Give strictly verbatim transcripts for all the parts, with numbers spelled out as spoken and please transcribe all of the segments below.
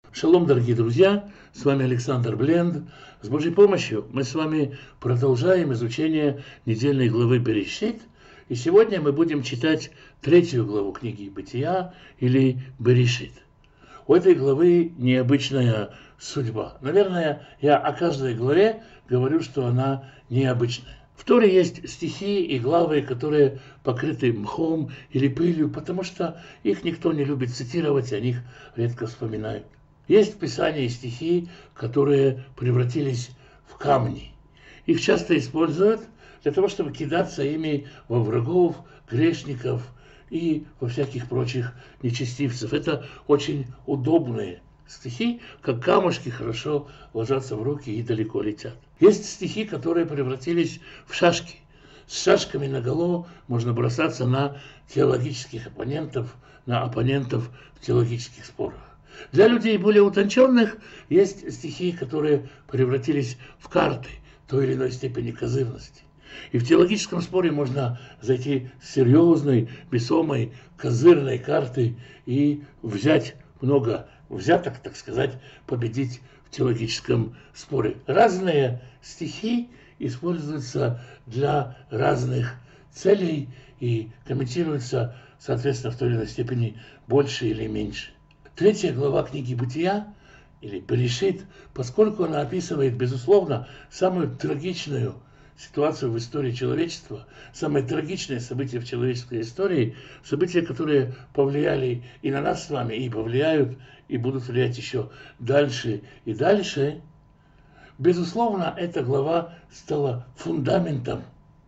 Шалом, дорогие друзья, с вами Александр Бленд. С Божьей помощью мы с вами продолжаем изучение недельной главы Берешит. И сегодня мы будем читать третью главу книги Бытия или Берешит. У этой главы необычная судьба. Наверное, я о каждой главе говорю, что она необычная. В Торе есть стихи и главы, которые покрыты мхом или пылью, потому что их никто не любит цитировать, о них редко вспоминают. Есть в Писании стихи, которые превратились в камни. Их часто используют для того, чтобы кидаться ими во врагов, грешников и во всяких прочих нечестивцев. Это очень удобные стихи, как камушки хорошо ложатся в руки и далеко летят. Есть стихи, которые превратились в шашки. С шашками наголо можно бросаться на теологических оппонентов, на оппонентов в теологических спорах. Для людей более утонченных есть стихи, которые превратились в карты той или иной степени козырности. И в теологическом споре можно зайти с серьезной, весомой, козырной карты и взять много взяток, так сказать, победить в теологическом споре. Разные стихи используются для разных целей и комментируются, соответственно, в той или иной степени больше или меньше. Третья глава книги Бытия, или Берешит, поскольку она описывает, безусловно, самую трагичную ситуацию в истории человечества, самое трагичное событие в человеческой истории, события, которые повлияли и на нас с вами, и повлияют, и будут влиять еще дальше и дальше, безусловно, эта глава стала фундаментом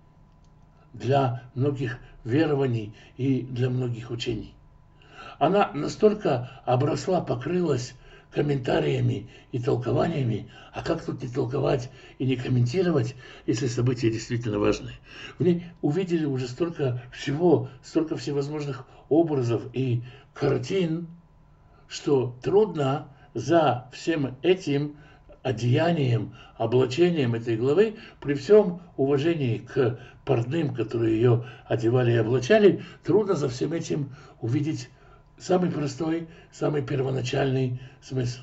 для многих верований и для многих учений. Она настолько обросла, покрылась комментариями и толкованиями, а как тут не толковать и не комментировать, если события действительно важны. В ней увидели уже столько всего, столько всевозможных образов и картин, что трудно за всем этим одеянием, облачением этой главы, при всем уважении к портным, которые ее одевали и облачали, трудно за всем этим увидеть самый простой, самый первоначальный смысл.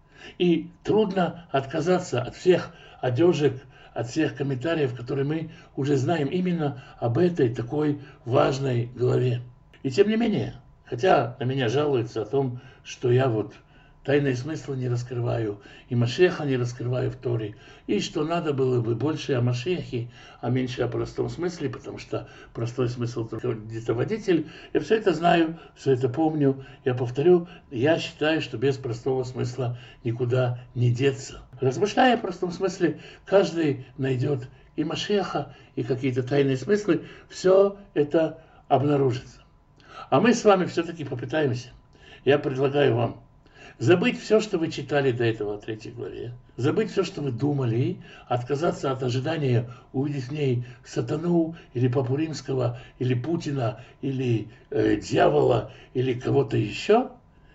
И трудно отказаться от всех одежек, от всех комментариев, которые мы уже знаем именно об этой такой важной главе. И тем не менее, хотя на меня жалуются о том, что я вот тайные смыслы не раскрываю, и Машеха не раскрываю в Торе, и что надо было бы больше о Машехе, а меньше о простом смысле, потому что простой смысл только где-то водитель. Я все это знаю, все это помню. Я повторю, я считаю, что без простого смысла никуда не деться. Размышляя о простом смысле, каждый найдет и Машеха, и какие-то тайные смыслы. Все это обнаружится. А мы с вами все-таки попытаемся. Я предлагаю вам забыть все, что вы читали до этого в третьей главе, забыть все, что вы думали, отказаться от ожидания увидеть в ней сатану, или Папу Римского, или Путина, или э, дьявола, или кого-то еще,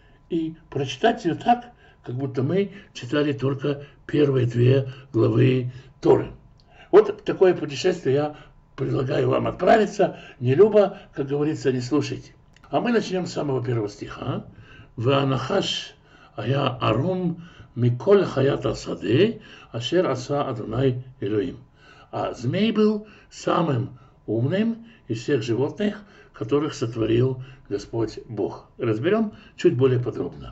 и прочитать ее так, как будто мы читали только первые две главы Торы. Вот такое путешествие я предлагаю вам отправиться. Не любо, как говорится, не слушайте. А мы начнем с самого первого стиха. «Ваанахаш היה ערום מכל חיית השדה, אשר עשה אדוני Элоим». А змей был самым умным из всех животных, которых сотворил Господь Бог. Разберем чуть более подробно.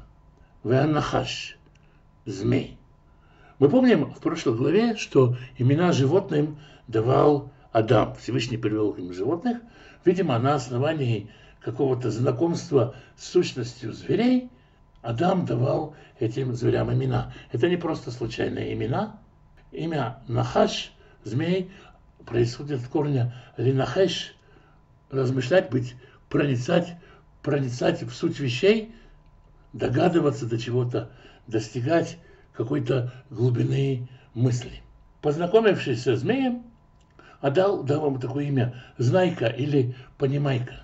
Ваанахаш – змей. Мы помним в прошлой главе, что имена животным давал Адам. Всевышний привел им животных, видимо, на основании какого-то знакомства с сущностью зверей. Адам давал этим зверям имена. Это не просто случайные имена. Имя Нахаш, змей, происходит от корня линахеш, размышлять, быть, проницать, проницать в суть вещей, догадываться до чего-то, достигать какой-то глубины мысли. Познакомившись со змеем, Адам дал ему такое имя Знайка или Понимайка.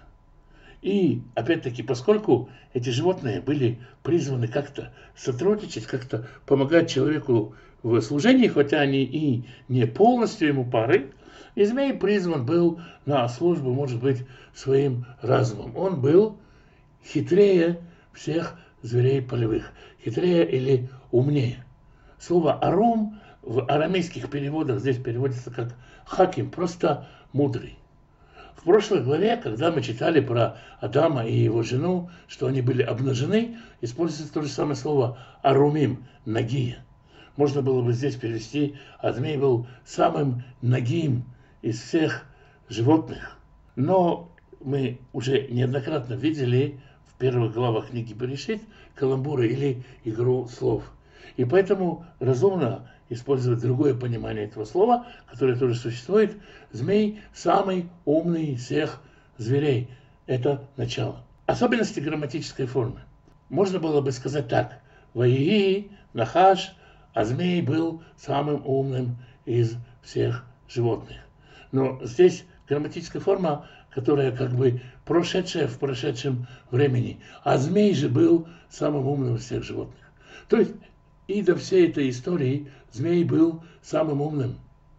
И, опять-таки, поскольку эти животные были призваны как-то сотрудничать, как-то помогать человеку в служении, хотя они и не полностью ему пары, и змей призван был на службу, может быть, своим разумом. Он был хитрее всех зверей полевых, хитрее или умнее. Слово «арум» в арамейских переводах здесь переводится как «хаким», просто «мудрый». В прошлой главе, когда мы читали про Адама и его жену, что они были обнажены, используется то же самое слово «арумим» – «нагие». Можно было бы здесь перевести: а змей был самым нагим из всех животных. Но мы уже неоднократно видели в первых главах книги Берешит каламбуры или игру слов. И поэтому разумно использовать другое понимание этого слова, которое тоже существует. Змей самый умный из всех зверей. Это начало. Особенности грамматической формы. Можно было бы сказать так: Ваии, Нахаш, а змей был самым умным из всех животных. Но здесь грамматическая форма, которая как бы прошедшая в прошедшем времени. А змей же был самым умным из всех животных. То есть и до всей этой истории змей был самым умным.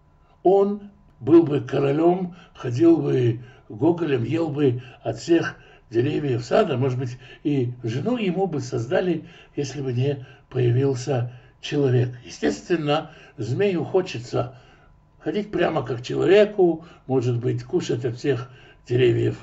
Он был бы королем, ходил бы гоголем, ел бы от всех деревьев сада. Может быть, и жену ему бы создали, если бы не появился человек. Естественно, змею хочется ходить прямо как человеку, может быть, кушать от всех деревьев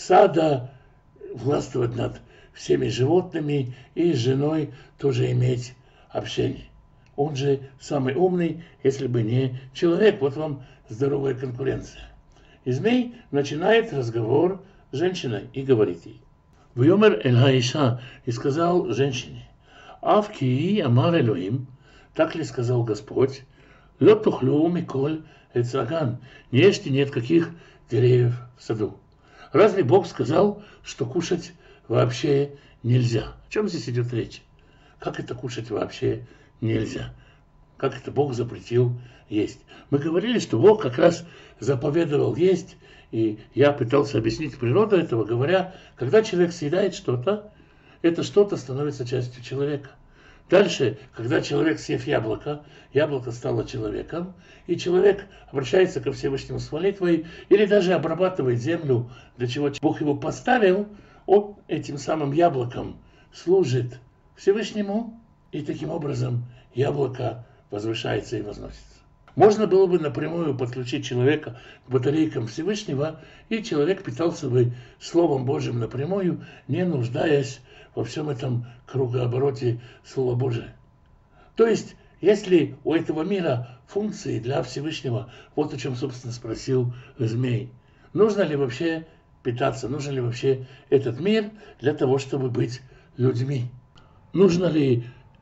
сада, властвовать над всеми животными и с женой тоже иметь общение. Он же самый умный, если бы не человек. Вот вам здоровая конкуренция. И змей начинает разговор с женщиной и говорит ей: «Вьомер эль хаиша», и сказал женщине: «Ав ки амар Элоим», так ли сказал Господь, «Ло тухлю миколь эц аган», не ешьте ни от каких деревьев в саду. Разве Бог сказал, что кушать вообще нельзя? О чем здесь идет речь? Как это кушать вообще нельзя? Как это Бог запретил есть? Мы говорили, что Бог как раз заповедовал есть, и я пытался объяснить природу этого, говоря, когда человек съедает что-то, это что-то становится частью человека. Дальше, когда человек, съев яблоко, яблоко стало человеком, и человек обращается ко Всевышнему с молитвой, или даже обрабатывает землю, для чего Бог его поставил, он этим самым яблоком служит Всевышнему, и таким образом яблоко возвышается и возносится. Можно было бы напрямую подключить человека к батарейкам Всевышнего, и человек питался бы Словом Божьим напрямую, не нуждаясь во всем этом кругообороте Слова Божия. То есть, если у этого мира функции для Всевышнего, вот о чем, собственно, спросил змей, нужно ли вообще питаться, нужен ли вообще этот мир для того, чтобы быть людьми? Нужно ли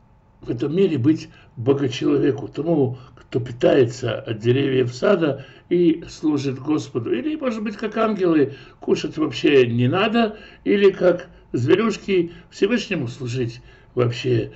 в этом мире быть богочеловеку, тому, кто питается от деревьев сада и служит Господу? Или, может быть, как ангелы, кушать вообще не надо, или как зверюшки Всевышнему служить вообще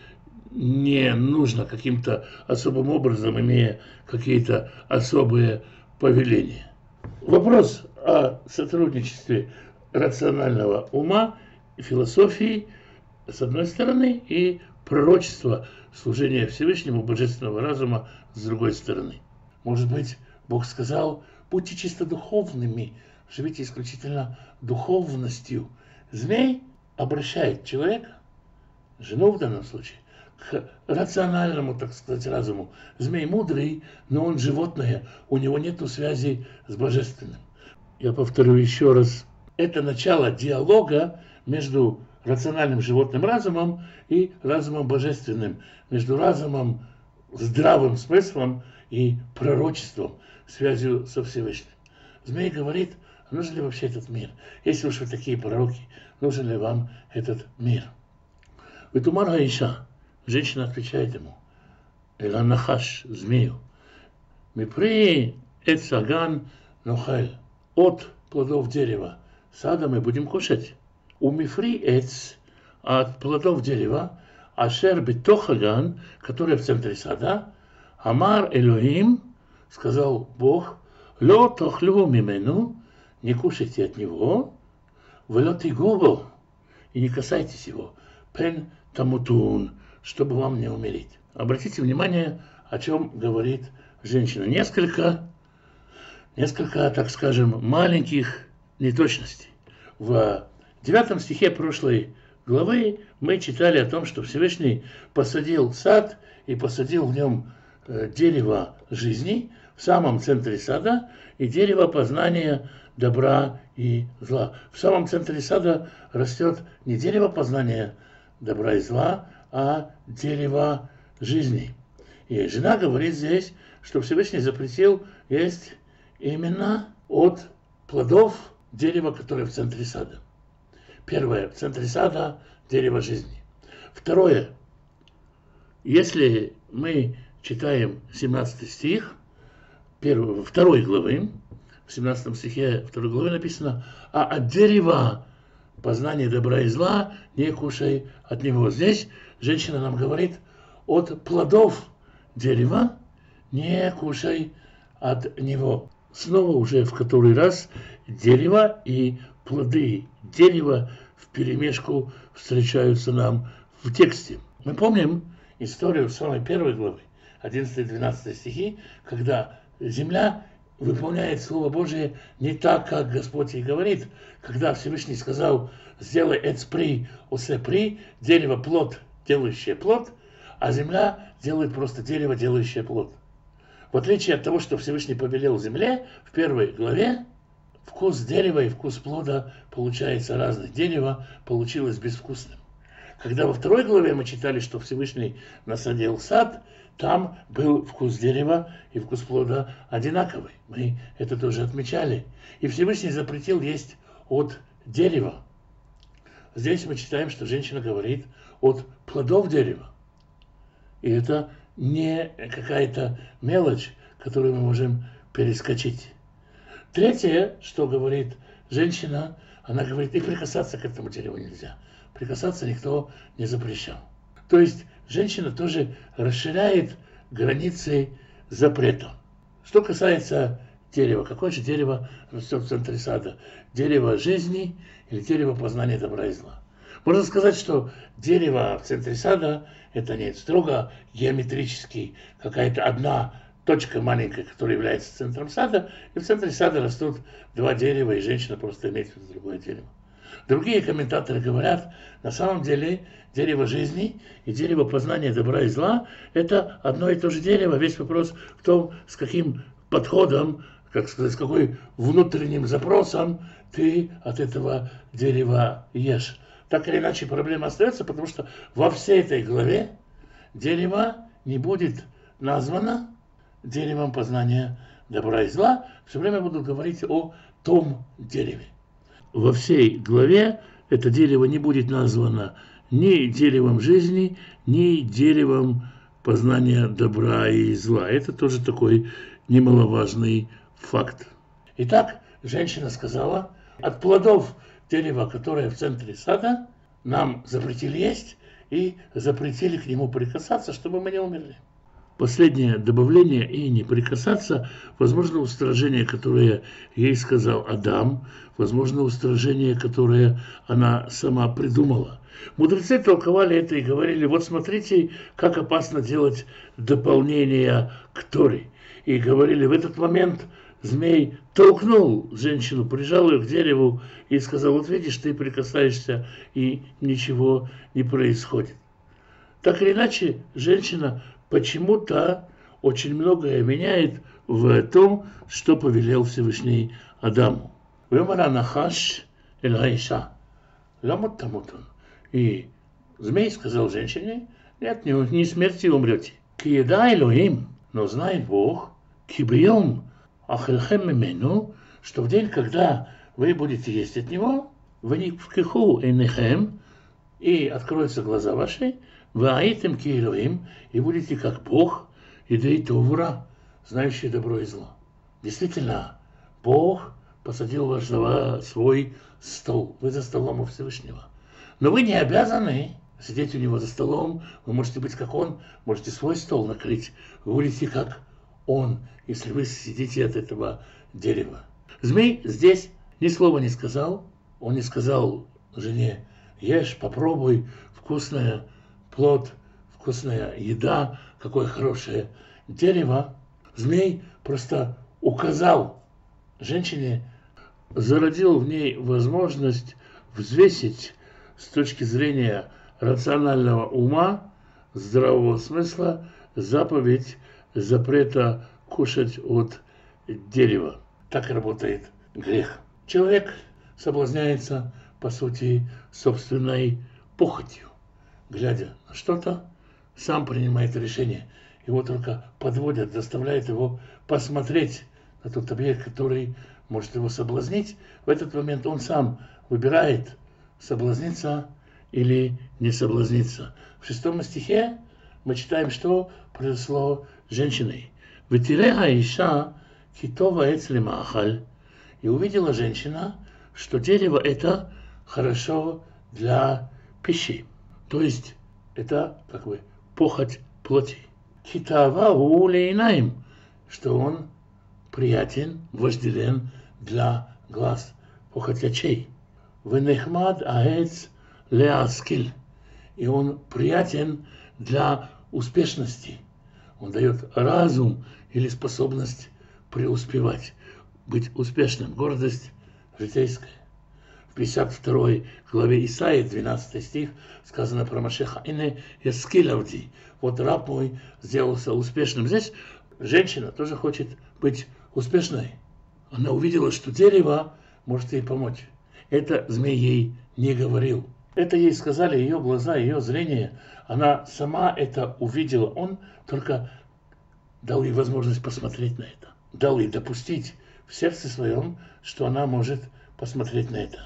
не нужно каким-то особым образом, имея какие-то особые повеления. Вопрос о сотрудничестве рационального ума, философии, с одной стороны, и пророчества, служения Всевышнему, божественного разума, с другой стороны. Может быть, Бог сказал: будьте чисто духовными, живите исключительно духовностью. Змей обращает человека, жену в данном случае, к рациональному, так сказать, разуму. Змей мудрый, но он животное, у него нет связи с божественным. Я повторю еще раз. Это начало диалога между рациональным животным разумом и разумом божественным, между разумом, здравым смыслом и пророчеством, связью со Всевышним. Змей говорит: а нужен ли вообще этот мир? Если уж вы такие пророки, нужен ли вам этот мир? Витумар хаиша, женщина отвечает ему: эла нахаш, змею, мипри эц аган нохель, от плодов дерева сада мы будем кушать. У мифри эц, от плодов дерева, ашер битох аган, который в центре сада, амар Элоим, сказал Бог, ло тохлю мимену, не кушайте от него, вело тигубо, и не касайтесь его, пен тамутун, чтобы вам не умереть. Обратите внимание, о чем говорит женщина. Несколько, несколько, так скажем, маленьких неточностей. В девятом стихе прошлой главы мы читали о том, что Всевышний посадил сад и посадил в нем дерево жизни в самом центре сада и дерево познания добра и зла. В самом центре сада растет не дерево познания добра и зла, а дерево жизни. И жена говорит здесь, что Всевышний запретил есть именно от плодов дерева, которое в центре сада. Первое, в центре сада дерево жизни. Второе, если мы читаем семнадцатый стих первого, второй главы, в семнадцатом стихе второй главы написано: «А от дерева познания добра и зла не кушай от него». Здесь женщина нам говорит: от плодов дерева не кушай от него. Снова уже в который раз дерево и плоды дерева вперемешку встречаются нам в тексте. Мы помним историю самой первой главы, одиннадцатый-двенадцатый стихи, когда земля выполняет Слово Божие не так, как Господь ей говорит, когда Всевышний сказал: сделай эцпри, осепри, дерево плод, делающее плод, а земля делает просто дерево, делающее плод. В отличие от того, что Всевышний повелел земле, в первой главе вкус дерева и вкус плода получается разный. Дерево получилось безвкусным. Когда во второй главе мы читали, что Всевышний насадил сад, там был вкус дерева и вкус плода одинаковый. Мы это тоже отмечали. И Всевышний запретил есть от дерева. Здесь мы читаем, что женщина говорит от плодов дерева. И это не какая-то мелочь, которую мы можем перескочить. Третье, что говорит женщина, она говорит: и прикасаться к этому дереву нельзя. Прикасаться никто не запрещал. То есть женщина тоже расширяет границы запрета. Что касается дерева, какое же дерево растет в центре сада? Дерево жизни или дерево познания добра и зла? Можно сказать, что дерево в центре сада – это не строго геометрически какая-то одна точка маленькая, которая является центром сада, и в центре сада растут два дерева, и женщина просто имеет в виду другое дерево. Другие комментаторы говорят, на самом деле дерево жизни и дерево познания добра и зла – это одно и то же дерево. Весь вопрос в том, с каким подходом, как сказать, с какой внутренним запросом ты от этого дерева ешь. Так или иначе проблема остается, потому что во всей этой главе дерево не будет названо деревом познания добра и зла. Все время будут говорить о том дереве. Во всей главе это дерево не будет названо ни деревом жизни, ни деревом познания добра и зла. Это тоже такой немаловажный факт. Итак, женщина сказала: от плодов дерева, которое в центре сада, нам запретили есть и запретили к нему прикасаться, чтобы мы не умерли. Последнее добавление «и не прикасаться», возможно, устражение, которое ей сказал Адам, возможно, устражение, которое она сама придумала. Мудрецы толковали это и говорили: вот смотрите, как опасно делать дополнения к Торе. И говорили: в этот момент змей толкнул женщину, прижал ее к дереву и сказал: вот видишь, ты прикасаешься, и ничего не происходит. Так или иначе, женщина почему-то очень многое меняет в том, что повелел Всевышний Адаму. И змей сказал женщине: нет, не смертью умрете. Киеда Элохим, но знает Бог, кибьем ахельхем имену, что в день, когда вы будете есть от него, вы не вкиху энехем, и откроются глаза ваши, вы аитем ки Элохим, и будете как Бог, и дейтовура, знающий добро и зло. Действительно, Бог посадил ваш свой стол, вы за столом у Всевышнего. Но вы не обязаны сидеть у него за столом, вы можете быть как он, можете свой стол накрыть, вы будете как он, если вы сидите от этого дерева. Змей здесь ни слова не сказал, он не сказал жене: ешь, попробуй, вкусная плод, вкусная еда, какое хорошее дерево. Змей просто указал женщине, зародил в ней возможность взвесить с точки зрения рационального ума, здравого смысла, заповедь запрета кушать от дерева. Так работает грех. Человек соблазняется, по сути, собственной похотью. Глядя на что-то, сам принимает решение. Его только подводят, заставляют его посмотреть на тот объект, который может его соблазнить. В этот момент он сам выбирает, соблазниться или не соблазниться. В шестом стихе мы читаем, что произошло с женщиной. «Ветиреа иша китова эцли маахаль». И увидела женщина, что дерево это хорошо для пищи. То есть это как бы похоть плоти. Китава улейнаим, что он приятен, вожделен для глаз, похоть очей. Венехмад аэц леаскиль, и он приятен для успешности. Он дает разум или способность преуспевать, быть успешным, гордость житейская. В пятьдесят второй главе Исаии, двенадцатый стих, сказано про Машеха: «Ине яскилавди». Вот раб мой сделался успешным. Здесь женщина тоже хочет быть успешной. Она увидела, что дерево может ей помочь. Это змей ей не говорил. Это ей сказали ее глаза, ее зрение. Она сама это увидела. Он только дал ей возможность посмотреть на это. Дал ей допустить в сердце своем, что она может посмотреть на это.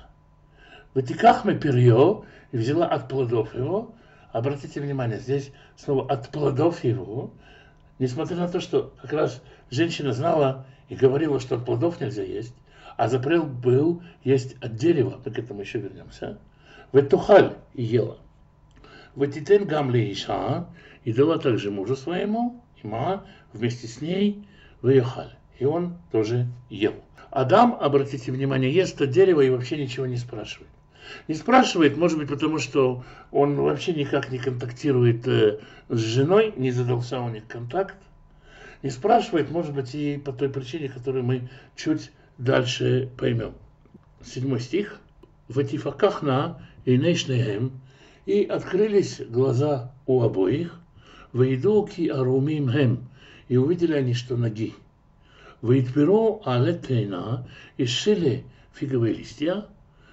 «Ватикахме перье», и взяла от плодов его. Обратите внимание, здесь снова от плодов его. Несмотря на то, что как раз женщина знала и говорила, что от плодов нельзя есть, а запрет был есть от дерева, мы к этому еще вернемся. «Ветухаль» и ела. «Ватитен гамли иша», и дала также мужу своему, има, вместе с ней, «веюхаль», и он тоже ел. Адам, обратите внимание, ест от дерева и вообще ничего не спрашивает. Не спрашивает, может быть, потому что он вообще никак не контактирует э, с женой, не задался у них контакт. Не спрашивает, может быть, и по той причине, которую мы чуть дальше поймем. Седьмой стих. «Ватифакахна инейшнеем», и открылись глаза у обоих, «вейду ки арумим хем», и увидели они, что ноги. «Вейтперу алетейна», и сшили фиговые листья,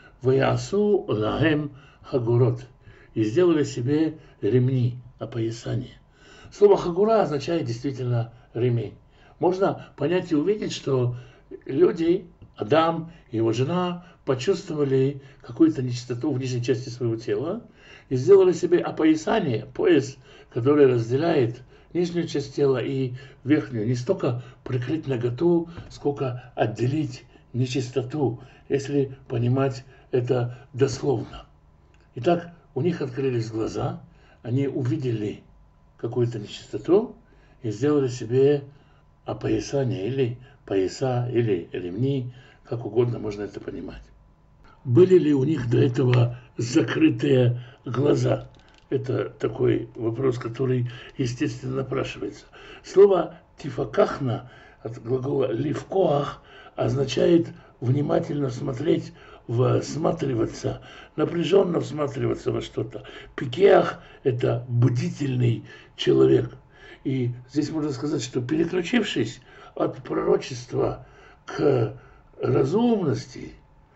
«ваясу лахем хагурот», и сделали себе ремни, опоясание. Слово «хагура» означает действительно ремень. Можно понять и увидеть, что люди, Адам и его жена, почувствовали какую-то нечистоту в нижней части своего тела и сделали себе опоясание, пояс, который разделяет нижнюю часть тела и верхнюю. Не столько прикрыть наготу, сколько отделить нечистоту, если понимать это дословно. Итак, у них открылись глаза, они увидели какую-то нечистоту и сделали себе опоясание или пояса, или ремни, как угодно можно это понимать. Были ли у них до этого закрытые глаза? Это такой вопрос, который, естественно, напрашивается. Слово «тифакахна» от глагола «ливкоах» означает внимательно смотреть, всматриваться, напряженно всматриваться во что-то. Пикеах – это бдительный человек. И здесь можно сказать, что переключившись от пророчества к разумности,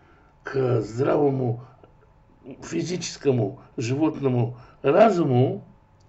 к здравому физическому животному разуму,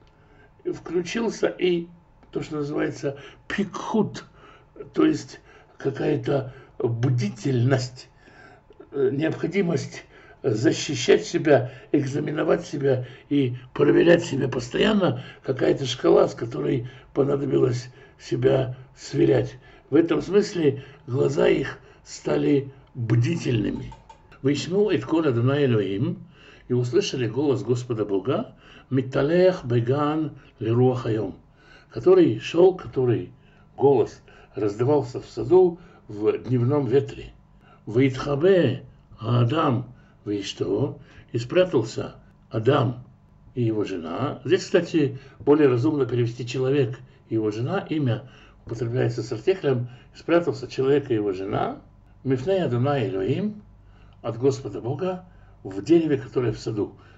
включился и то, что называется пикхут, то есть какая-то бдительность, необходимость защищать себя, экзаменовать себя и проверять себя постоянно, какая-то шкала, с которой понадобилось себя сверять. В этом смысле глаза их стали бдительными. «Вишму эт кол Адонай Элоим», и услышали голос Господа Бога, «Митталех беган леруах хайом», который шел, который голос раздавался в саду в дневном ветре. «Вейтхабе Адам веишто», и спрятался Адам и его жена. Здесь, кстати, более разумно перевести «человек и его жена», имя употребляется с артиклем, спрятался человек и его жена, «Мифней Адонай Элоим», от Господа Бога, в дереве, которое в саду.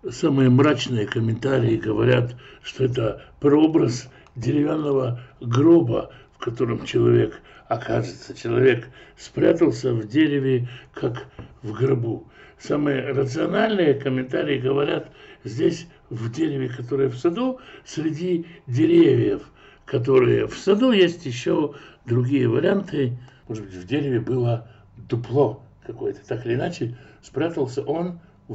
самые мрачные комментарии говорят, что это прообраз деревянного гроба, в котором человек окажется. Человек спрятался в дереве, как в гробу. Самые рациональные комментарии говорят, здесь в дереве, которое в саду, среди деревьев, которые в саду, есть еще другие варианты. Может быть, в дереве было дупло какое-то. Так или иначе, спрятался он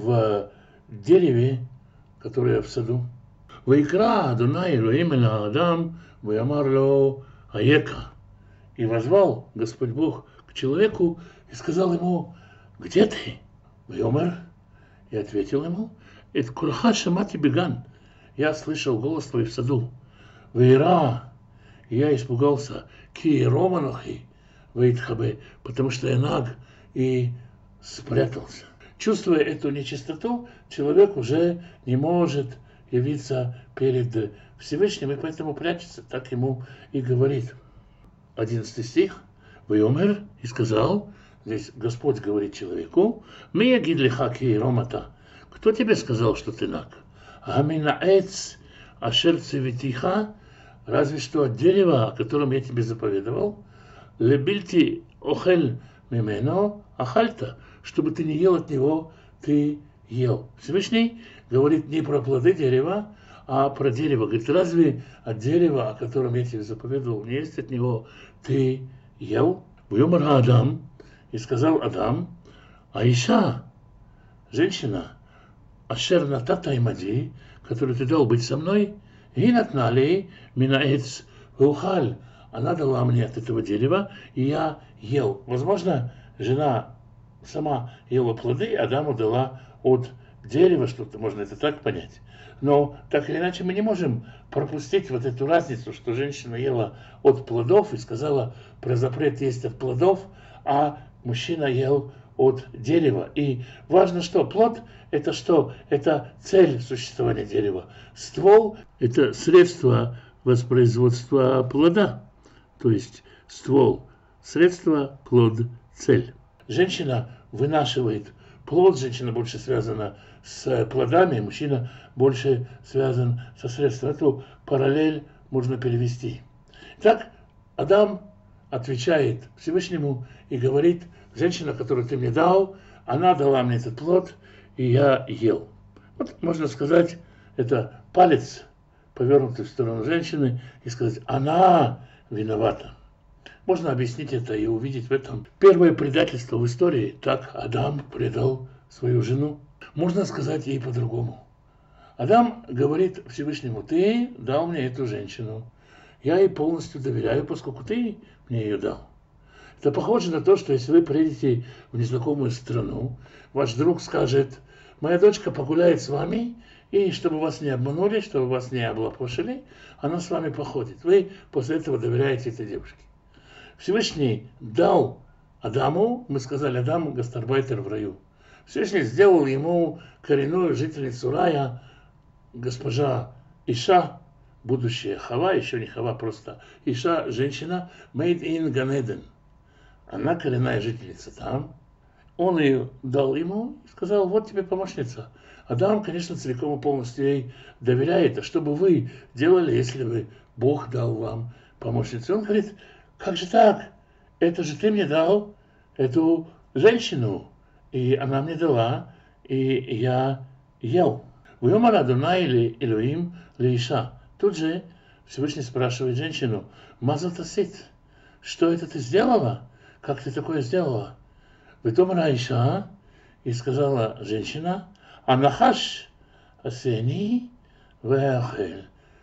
в дереве, которое в саду. «Ваикра Адонай Элоим эль Адам, ваямар ло аека». И возвал Господь Бог к человеку и сказал ему: «Где ты?» «Ваямар». И ответил ему: «Эт курха шамати беган». Я слышал голос твой в саду. «Ваира». И я испугался. «Ки романохи ваитхабе», потому что я наг и спрятался. Чувствуя эту нечистоту, человек уже не может явиться перед Всевышним, и поэтому прячется, так ему и говорит. Одиннадцатый стих. «Вайомер» и сказал, здесь Господь говорит человеку: «Ми ягид леха ки ромата». Кто тебе сказал, что ты наг? «Амина эц ашер цевитиха», разве что от дерева, о котором я тебе заповедовал, «лебильти охель мимено ахальта», чтобы ты не ел от него, ты ел. Всевышний говорит не про плоды дерева, а про дерево. Говорит: разве от дерева, о котором я тебе заповедовал, не есть от него, ты ел? «Вайомар Адам», и сказал Адам: «Аиша», женщина, «ашер натата имади», которую ты дал быть со мной, «и натнали минаэц веухаль», она дала мне от этого дерева, и я ел. Возможно, жена сама ела плоды, Адаму дала от дерева что-то, можно это так понять. Но так или иначе мы не можем пропустить вот эту разницу, что женщина ела от плодов и сказала про запрет есть от плодов, а мужчина ел от дерева. И важно, что плод – это что? Это цель существования дерева. Ствол – это средство воспроизводства плода. То есть ствол – средство, плод – цель. Женщина вынашивает плод, женщина больше связана с плодами, мужчина больше связан со средством. Эту параллель можно перевести. Так Адам отвечает Всевышнему и говорит: женщина, которую ты мне дал, она дала мне этот плод, и я ел. Вот можно сказать, это палец, повернутый в сторону женщины, и сказать: она виновата. Можно объяснить это и увидеть в этом первое предательство в истории. Так Адам предал свою жену. Можно сказать ей по-другому. Адам говорит Всевышнему: ты дал мне эту женщину. Я ей полностью доверяю, поскольку ты мне ее дал. Это похоже на то, что если вы приедете в незнакомую страну, ваш друг скажет: моя дочка погуляет с вами, и чтобы вас не обманули, чтобы вас не облапошили, она с вами походит. Вы после этого доверяете этой девушке. Всевышний дал Адаму, мы сказали Адаму, гастарбайтер в раю. Всевышний сделал ему коренную жительницу рая, госпожа Иша, будущая Хава, еще не Хава, просто Иша, женщина, made in Gan Eden. Она коренная жительница там. Он ее дал ему и сказал: вот тебе помощница. Адам, конечно, целиком и полностью ей доверяет. А что бы вы делали, если бы Бог дал вам помощницу? Он говорит: как же так? Это же ты мне дал эту женщину. И она мне дала, и я ел. «Вайомар Адонай Элоим ле-Иша». Тут же Всевышний спрашивает женщину: «Мазал тасит?» Что это ты сделала? Как ты такое сделала? «Вайомар Иша», и сказала женщина: «Анахаш асени веахель».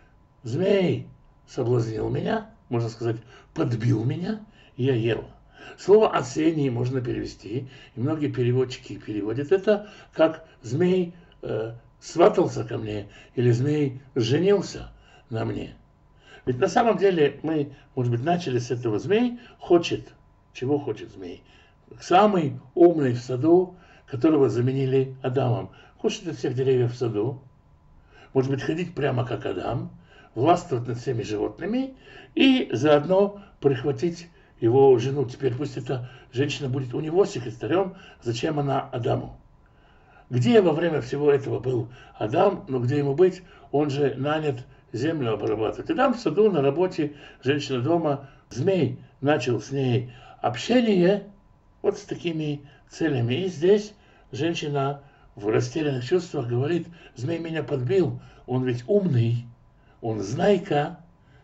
Змей соблазнил меня, можно сказать, подбил меня, и я ел. Слово «осенний» можно перевести, и многие переводчики переводят это как «змей э, сватался ко мне» или «змей женился на мне». Ведь на самом деле мы, может быть, начали с этого: змей хочет. Чего хочет змей? Самый умный в саду, которого заменили Адамом. Хочет от всех деревьев в саду. Может быть, ходить прямо как Адам, властвовать над всеми животными и заодно прихватить его жену. Теперь пусть эта женщина будет у него секретарем. Зачем она Адаму? Где во время всего этого был Адам? Ну, где ему быть? Он же нанят землю обрабатывать. И там в саду, на работе, женщина дома, змей начал с ней общение вот с такими целями. И здесь женщина в растерянных чувствах говорит: змей меня подбил, он ведь умный, он знайка,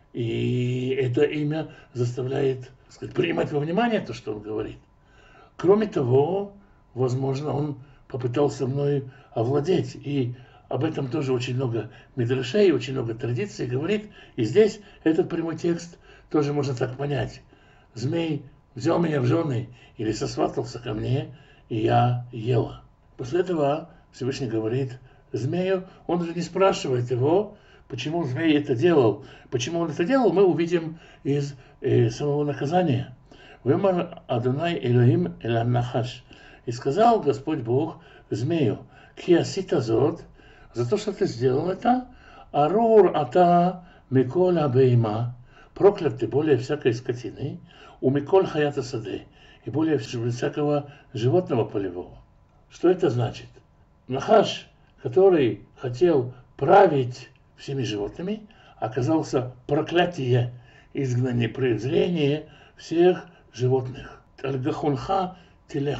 и это имя заставляет, так сказать, принимать во внимание то, что он говорит. Кроме того, возможно, он попытался мной овладеть, и об этом тоже очень много мидрашей, очень много традиций говорит, и здесь этот прямой текст тоже можно так понять. Змей взял меня в жены или сосватался ко мне, и я ела. После этого Всевышний говорит змею, он же не спрашивает его, почему змей это делал. Почему он это делал, мы увидим из э, самого наказания. «Вемар Адонай Элохим элам нахаш». И сказал Господь Бог змею: «Ки асита зот», за то, что ты сделал это, «арур ата миколь абейма», проклят ты более всякой скотины, «у миколь хаята саде», и более всякого животного полевого. Что это значит? Нахаш, который хотел править всеми животными, оказался проклятие, изгнание, презрение всех животных. Аль-Гахунха телех.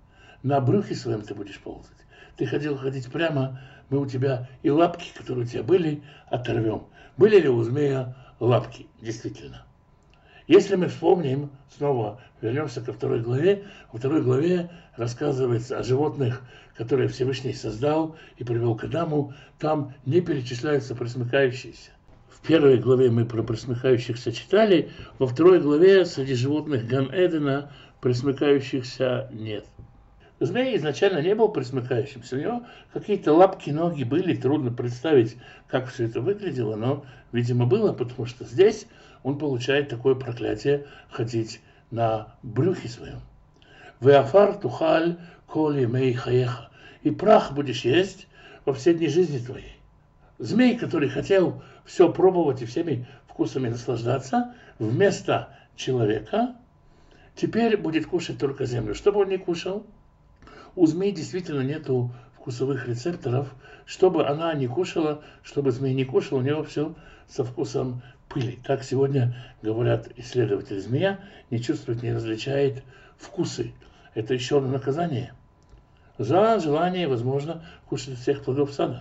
На брюхе своем ты будешь ползать. Ты хотел ходить прямо, мы у тебя и лапки, которые у тебя были, оторвем. Были ли у змея лапки? Действительно. Если мы вспомним, снова вернемся ко второй главе, во второй главе рассказывается о животных, которые Всевышний создал и привел к Адаму, там не перечисляются пресмыкающиеся. В первой главе мы про пресмыкающихся читали, во второй главе среди животных Ган-Эдена пресмыкающихся нет. Змей изначально не был пресмыкающимся, у него какие-то лапки, ноги были, трудно представить, как все это выглядело, но, видимо, было, потому что здесь он получает такое проклятие ходить на брюхе своем. «Веафар тухаль коли мей хаеха», и прах будешь есть во все дни жизни твоей. Змей, который хотел все пробовать и всеми вкусами наслаждаться, вместо человека теперь будет кушать только землю. Что бы он ни кушал, у змей действительно нету вкусовых рецепторов. Чтобы она не кушала, чтобы змей не кушал, у него все со вкусом пыли. Так сегодня говорят исследователи. Змея не чувствует, не различает вкусы. Это еще одно наказание за желание, возможно, кушать всех плодов сада.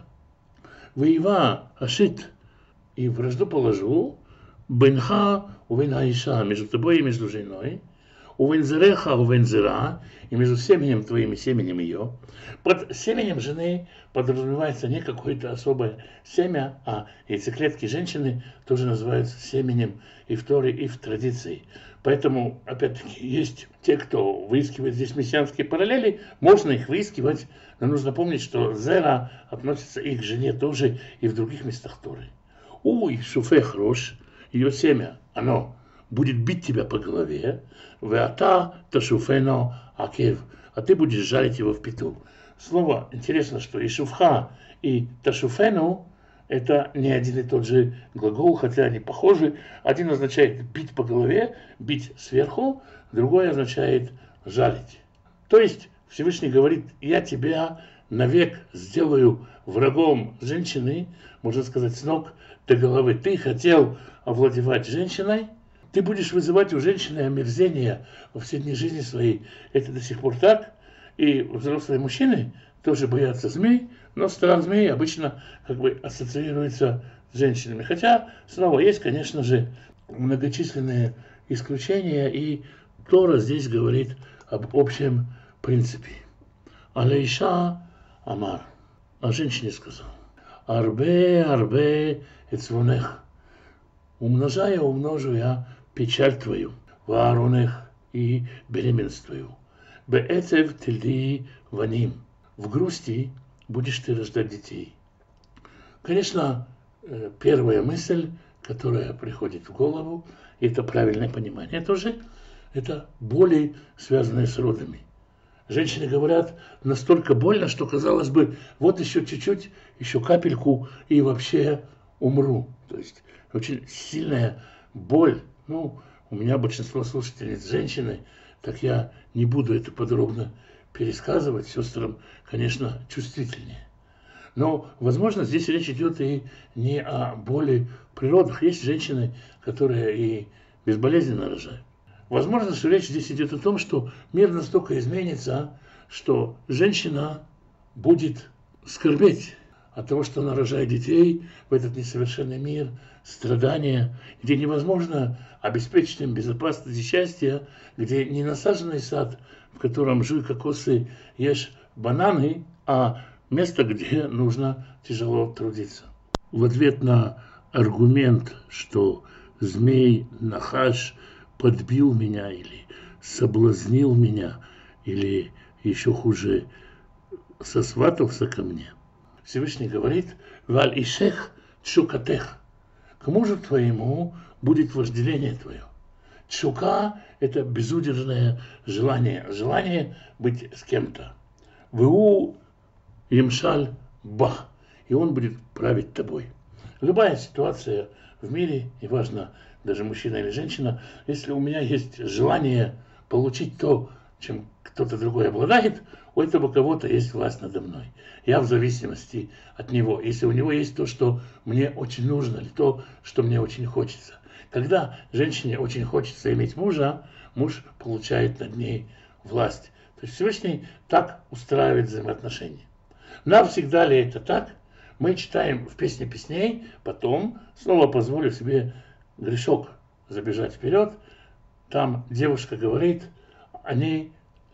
«Воева ашит», и вражду положу, «бенха увен аиша», между тобой и между женой, «увен зереха увен зера», и между семенем твоим и семенем ее. Под семенем жены подразумевается не какое-то особое семя, а яйцеклетки женщины тоже называются семенем и в Торе, и в традиции. Поэтому, опять-таки, есть те, кто выискивает здесь мессианские параллели, можно их выискивать, но нужно помнить, что зера относится и к жене тоже, и в других местах Торы. Уй, шуфех рош, ее семя, оно будет бить тебя по голове, веата ташуфено акев, а ты будешь жарить его в пету. Слово интересно, что и шуфха, и ташуфену это не один и тот же глагол, хотя они похожи. Один означает бить по голове, бить сверху, другой означает жарить. То есть Всевышний говорит: я тебя навек сделаю врагом женщины, можно сказать, с ног до головы. Ты хотел овладевать женщиной, ты будешь вызывать у женщины омерзение во все дни жизни своей. Это до сих пор так. И взрослые мужчины тоже боятся змей, но страх змей обычно как бы ассоциируется с женщинами. Хотя, снова, есть, конечно же, многочисленные исключения, и Тора здесь говорит об общем принципе. Алейша Амар, а женщине сказал: Арбе, арбе, эцвонех, умножая, умножу я печаль твою, вааронех, и беременность твою. Беэцев тильди ваним, в грусти будешь ты рождать детей. Конечно, первая мысль, которая приходит в голову, это правильное понимание тоже, это боли, связанные с родами. Женщины говорят, настолько больно, что, казалось бы, вот еще чуть-чуть, еще капельку, и вообще умру. То есть очень сильная боль. Ну, у меня большинство слушательниц женщины, так я не буду это подробно пересказывать сестрам, конечно, чувствительнее. Но, возможно, здесь речь идет и не о боли природных. Есть женщины, которые и безболезненно рожают. Возможно, что речь здесь идет о том, что мир настолько изменится, что женщина будет скорбеть от того, что она рожает детей в этот несовершенный мир, страдания, где невозможно обеспечить им безопасность и счастье, где не насаженный сад, в котором жуй кокосы, ешь бананы, а место, где нужно тяжело трудиться. В ответ на аргумент, что змей Нахаш подбил меня или соблазнил меня, или еще хуже, сосватался ко мне, Всевышний говорит: «Валь ишех чукатех», к мужу твоему будет вожделение твое. Чука – это безудержное желание, желание быть с кем-то. Ву имшаль бах, и он будет править тобой. Любая ситуация в мире, неважно, даже мужчина или женщина, если у меня есть желание получить то, чем кто-то другой обладает, у этого кого-то есть власть надо мной. Я в зависимости от него. Если у него есть то, что мне очень нужно, или то, что мне очень хочется. Когда женщине очень хочется иметь мужа, муж получает над ней власть. То есть Всевышний так устраивает взаимоотношения. Нам всегда ли это так? Мы читаем в «Песне песней», потом снова позволю себе грешок забежать вперед. Там девушка говорит: «Они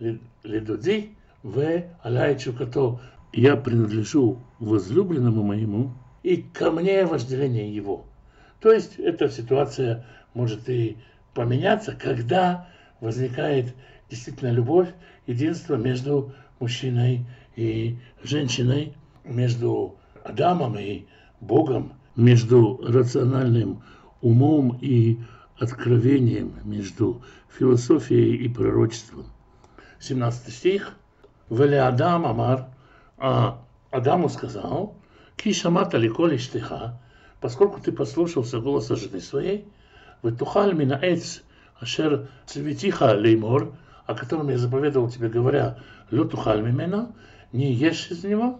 ледуди в аляй чукато», я принадлежу возлюбленному моему, и ко мне вожделение его. То есть эта ситуация может и поменяться, когда возникает действительно любовь, единство между мужчиной и женщиной, между Адамом и Богом, между рациональным умом и откровением, между философией и пророчеством. семнадцатый стих. «Веле Адам амар», а Адаму сказал: «Ки шамата ликоль иштеха», поскольку ты послушался голоса жены своей, «Ветухаль мина эц ашер цветиха леймор», о котором я заповедовал тебе, говоря: «Лё тухаль мимена», не ешь из него,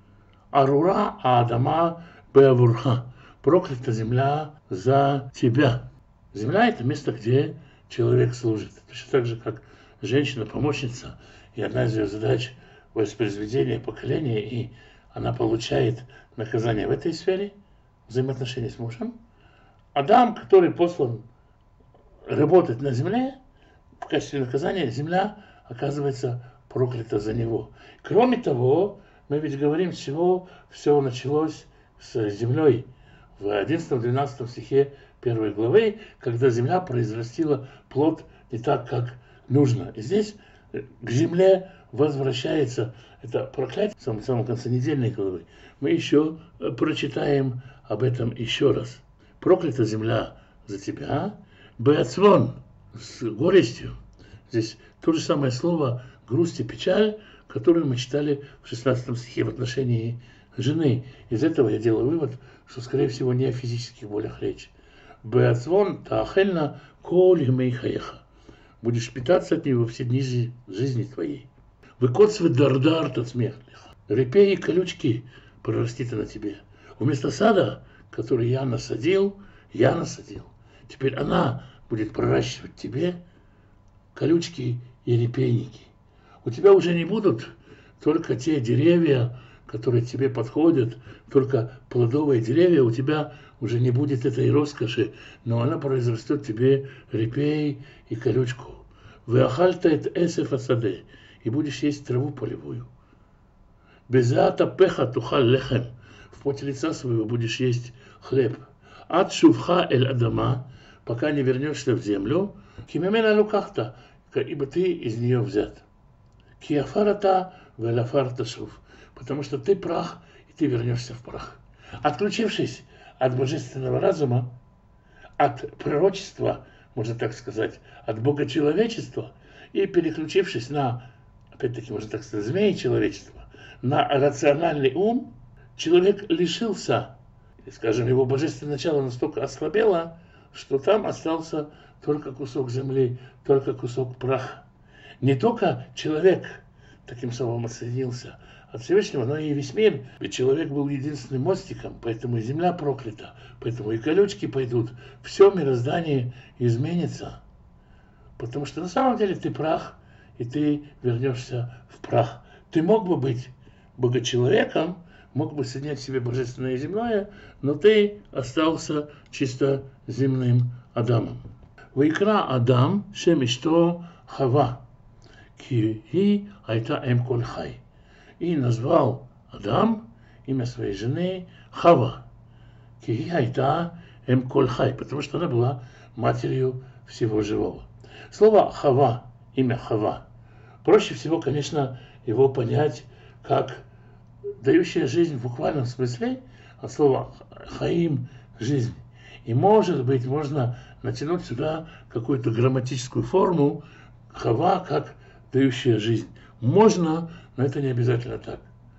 «Арура Адама беавурха», проклята земля за тебя. Земля – это место, где человек служит. Точно так же, как женщина-помощница, и одна из ее задач – воспроизведение поколения, и она получает наказание в этой сфере взаимоотношений с мужем. Адам, который послан работать на земле, в качестве наказания земля оказывается проклята за него. Кроме того, мы ведь говорим, с чего все началось с землей. В одиннадцатом-двенадцатом стихе первой главы, когда земля произрастила плод не так, как нужно. И здесь к земле возвращается это проклятие в самом, самом конце недельной главы. Мы еще прочитаем об этом еще раз. Проклята земля за тебя, беацвон, с горестью. Здесь то же самое слово грусть и печаль, которую мы читали в шестнадцатом стихе в отношении жены. Из этого я делаю вывод, что, скорее всего, не о физических болях речь. Беацвон таахельна коль мейхаеха. Будешь питаться от него все дни жизни твоей. Выкоцвы дардар тот смехлих. Репей и колючки прорастит на тебе. Вместо сада, который я насадил, я насадил. Теперь она будет проращивать тебе колючки и репейники. У тебя уже не будут только те деревья, которые тебе подходят, только плодовые деревья, у тебя уже не будет этой роскоши, но она произрастет тебе репей и колючку. Веахальтает эсеф асаде, и будешь есть траву полевую. Безата пеха тухаль лехем, в поте лица своего будешь есть хлеб. Ад шувха эль адама, пока не вернешься в землю, кимемена лукахта, ибо ты из нее взят. Киафарата велафарта шув, потому что ты прах, и ты вернешься в прах. Отключившись от божественного разума, от пророчества, можно так сказать, от богочеловечества, и переключившись на, опять-таки, можно так сказать, змеи человечества, на рациональный ум, человек лишился, скажем, его божественное начало настолько ослабело, что там остался только кусок земли, только кусок праха. Не только человек, таким словом отсоединился от Всевышнего, но и весь мир. Ведь человек был единственным мостиком, поэтому и земля проклята, поэтому и колючки пойдут. Все мироздание изменится. Потому что на самом деле ты прах, и ты вернешься в прах. Ты мог бы быть богочеловеком, мог бы соединять в себе божественное и земное, но ты остался чисто земным Адамом. Вайкра Адам шем ишто Хава, ки хи айта эм коль хай. И назвал Адам имя своей жены Хава, ки хи айта эм коль хай, потому что она была матерью всего живого. Слово Хава, имя Хава, проще всего, конечно, его понять как дающая жизнь в буквальном смысле от слова хаим – жизнь. И, может быть, можно натянуть сюда какую-то грамматическую форму Хава как дающая жизнь. Можно, но это не обязательно так.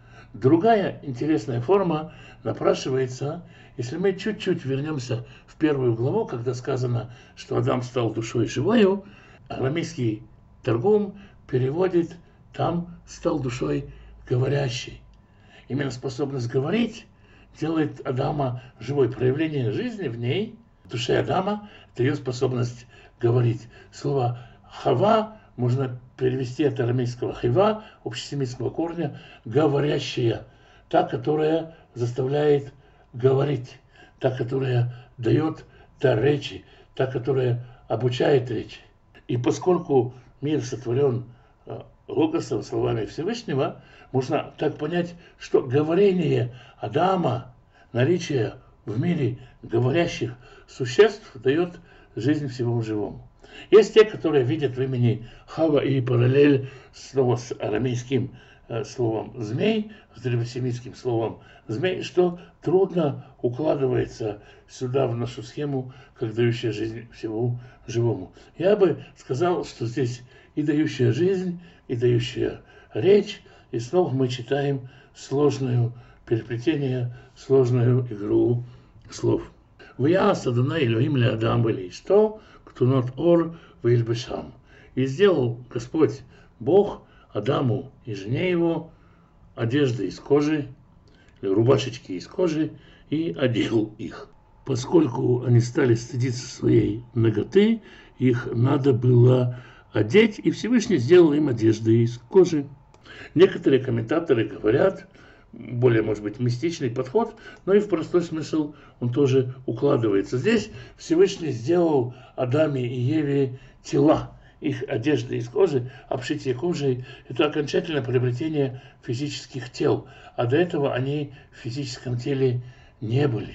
Другая интересная форма напрашивается, если мы чуть-чуть вернемся в первую главу, когда сказано, что Адам стал душой живою, арамейский Таргум переводит там «стал душой говорящей». Именно способность говорить делает Адама живой. Проявление жизни в ней, в душе Адама, это ее способность говорить. Слово «хава» можно перевести от арамейского «хива», общесемитского корня, «говорящая», та, которая заставляет говорить, та, которая дает дар речи, та, которая обучает речи. И поскольку мир сотворен логосом, словами Всевышнего, можно так понять, что говорение Адама, наличие в мире говорящих существ дает жизнь всему живому. Есть те, которые видят в имени Хава и параллель снова с арамейским э, словом «змей», с древнесемитским словом «змей», что трудно укладывается сюда в нашу схему, как дающая жизнь всему живому. Я бы сказал, что здесь и дающая жизнь, и дающая речь, и снова мы читаем сложную переплетение, сложную игру слов. «Вяас Адонай Элохим ле Адам вэлишто, ктунот ор вэльбешам». И сделал Господь Бог Адаму и жене его одежды из кожи, рубашечки из кожи, и одел их. Поскольку они стали стыдиться своей наготы, их надо было одеть, и Всевышний сделал им одежды из кожи. Некоторые комментаторы говорят, более, может быть, мистичный подход, но и в простой смысл он тоже укладывается. Здесь Всевышний сделал Адаме и Еве тела, их одежды из кожи, обшитие кожей. Это окончательное приобретение физических тел, а до этого они в физическом теле не были.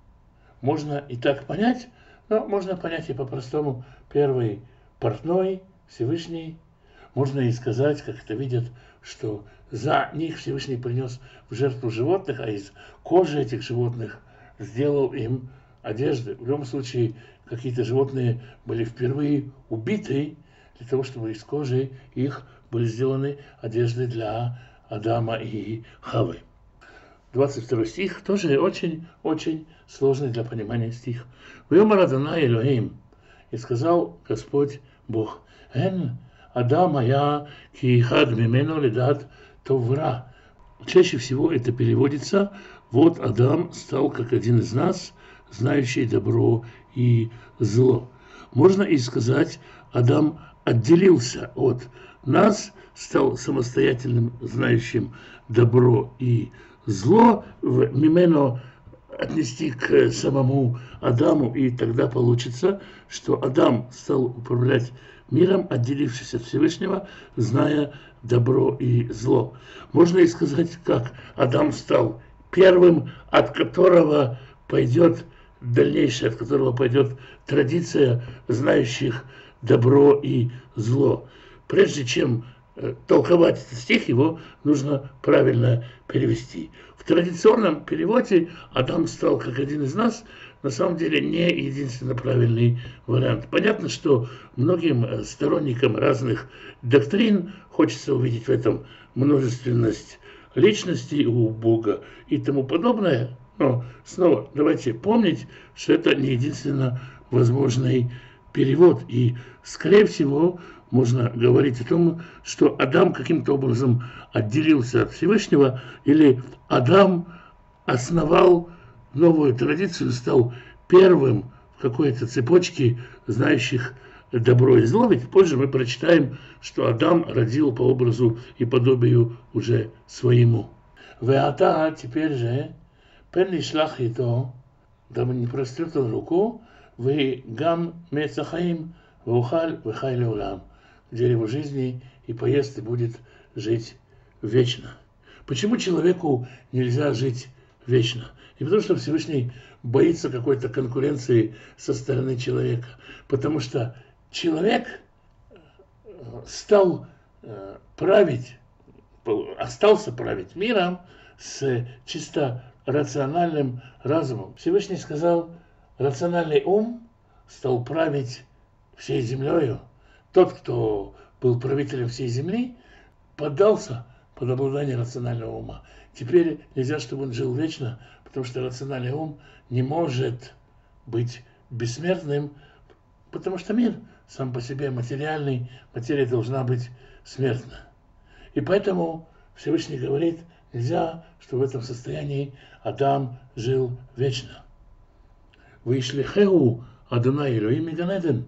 Можно и так понять, но можно понять и по-простому. Первый портной, Всевышний. Можно и сказать, как это видят, что за них Всевышний принес в жертву животных, а из кожи этих животных сделал им одежды. В любом случае, какие-то животные были впервые убиты для того, чтобы из кожи их были сделаны одежды для Адама и Хавы. двадцать второй стих тоже очень-очень сложный для понимания стих. «Вайомар Адонай Элохим», и сказал Господь Бог, «Эн Адам ая ки хад мимену ледат товра». Чаще всего это переводится: «Вот Адам стал как один из нас, знающий добро и зло». Можно и сказать: Адам отделился от нас, стал самостоятельным, знающим добро и зло, в мимено отнести к самому Адаму, и тогда получится, что Адам стал управлять миром, отделившись от Всевышнего, зная добро и зло. Можно и сказать, как Адам стал первым, от которого пойдет дальнейшее, от которого пойдет традиция знающих добро и зло. Прежде чем толковать этот стих, его нужно правильно перевести. В традиционном переводе Адам стал как один из нас, на самом деле не единственно правильный вариант. Понятно, что многим сторонникам разных доктрин хочется увидеть в этом множественность личностей у Бога и тому подобное. Но снова давайте помнить, что это не единственно возможный перевод. И, скорее всего, можно говорить о том, что Адам каким-то образом отделился от Всевышнего, или Адам основал новую традицию, стал первым в какой-то цепочке знающих добро и зло. Ведь позже мы прочитаем, что Адам родил по образу и подобию уже своему. Веата, теперь же, пен нишлах ито, дабы не прострет он руку, вы гам мецахаим, ваухаль, вехай леулам, дерево жизни, и поест, и будет жить вечно. Почему человеку нельзя жить вечно? Не потому, что Всевышний боится какой-то конкуренции со стороны человека, потому что человек стал править, остался править миром с чисто рациональным разумом. Всевышний сказал, рациональный ум стал править всей землею. Тот, кто был правителем всей земли, поддался под обладание рационального ума. Теперь нельзя, чтобы он жил вечно, потому что рациональный ум не может быть бессмертным, потому что мир сам по себе материальный, материя должна быть смертна. И поэтому Всевышний говорит, нельзя, чтобы в этом состоянии Адам жил вечно. «Вишлихеу Адонай Элоим миган Эден»,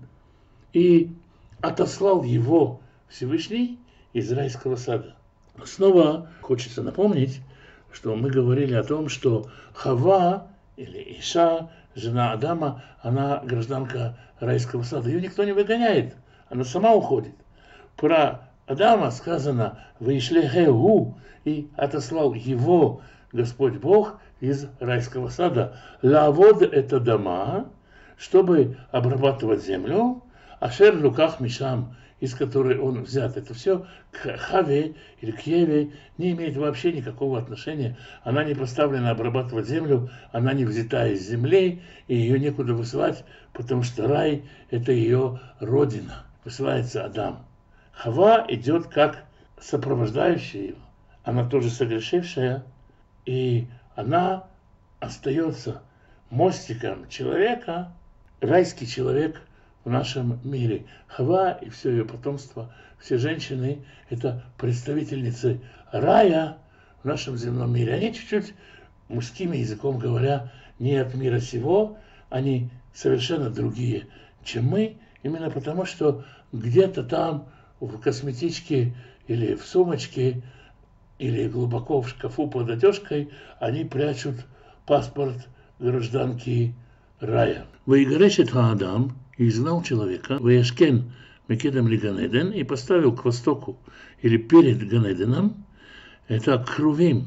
и отослал его Всевышний из райского сада. Снова хочется напомнить, что мы говорили о том, что Хава или Иша, жена Адама, она гражданка райского сада. Ее никто не выгоняет, она сама уходит. Про Адама сказано «Вишлихеу», и отослал его Господь Бог из райского сада. «Лавод» — это дома, чтобы обрабатывать землю, «Ашер луках мишам», из которой он взят. Это все к Хаве или к Еве не имеет вообще никакого отношения. Она не поставлена обрабатывать землю, она не взята из земли, и ее некуда высылать, потому что рай – это ее родина. Высылается Адам. Хава идет как сопровождающая его. Она тоже согрешившая, и она остается мостиком человека, райский человек в нашем мире. Хава и все ее потомство, все женщины – это представительницы рая в нашем земном мире. Они чуть-чуть, мужским языком говоря, не от мира сего, они совершенно другие, чем мы, именно потому, что где-то там в косметичке или в сумочке, или глубоко в шкафу под одежкой они прячут паспорт гражданки рая. «Ваигарешет хаадам», и знал человека, «Ваяшкен мекедам ли Ганеден», и поставил к востоку или перед Ганеденом, это крувим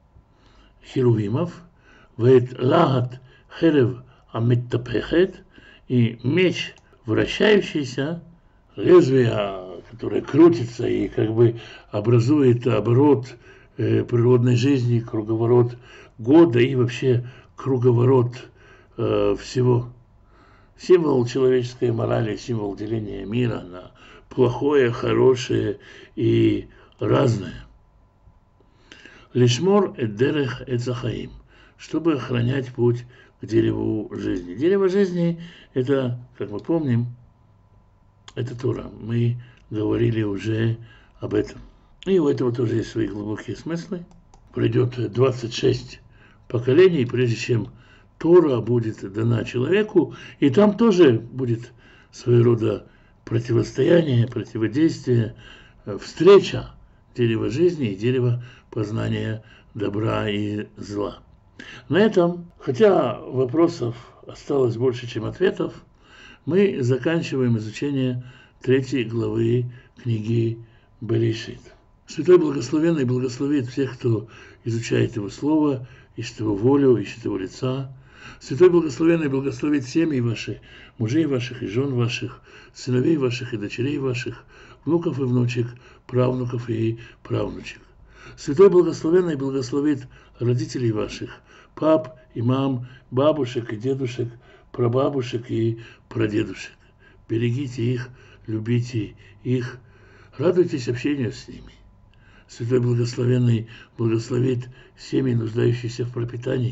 херувимов, «Ваэт лагат херев амиттапехет», и меч вращающийся, лезвие, которое крутится и как бы образует оборот э, природной жизни, круговорот года и вообще круговорот э, всего. Символ человеческой морали, символ деления мира на плохое, хорошее и разное. Лишмор эддерех эцахаим, чтобы охранять путь к дереву жизни. Дерево жизни – это, как мы помним, это Тора. Мы говорили уже об этом. И у этого тоже есть свои глубокие смыслы. Пройдет двадцать шесть поколений, прежде чем Тора будет дана человеку, и там тоже будет своего рода противостояние, противодействие, встреча дерева жизни и дерева познания добра и зла. На этом, хотя вопросов осталось больше, чем ответов, мы заканчиваем изучение третьей главы книги Берешит. Святой Благословенный благословит всех, кто изучает Его Слово, ищет Его волю, ищет Его лица. Святой Благословенный благословит семьи ваши, мужей ваших и жен ваших, сыновей ваших и дочерей ваших, внуков и внучек, правнуков и правнучек. Святой Благословенный благословит родителей ваших, пап и мам, бабушек и дедушек, прабабушек и прадедушек. Берегите их, любите их, радуйтесь общению с ними. Святой Благословенный благословит семьи, нуждающиеся в пропитании.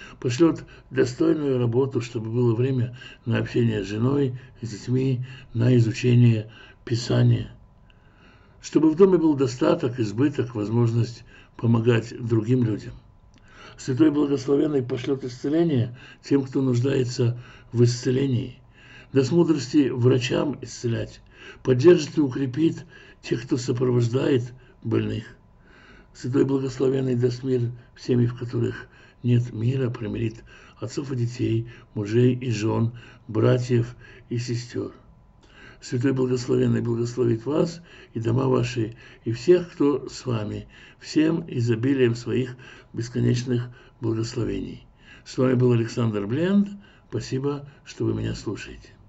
пошлет достойную работу, чтобы было время на общение с женой, с детьми, на изучение Писания. Чтобы в доме был достаток, избыток, возможность помогать другим людям. Святой Благословенный пошлет исцеление тем, кто нуждается в исцелении. Даст мудрости врачам исцелять, поддержит и укрепит тех, кто сопровождает больных. Святой Благословенный даст мир в семьях, в которых нет мира, примирит отцов и детей, мужей и жен, братьев и сестер. Святой Благословенный благословит вас и дома ваши, и всех, кто с вами, всем изобилием своих бесконечных благословений. С вами был Александр Бленд. Спасибо, что вы меня слушаете.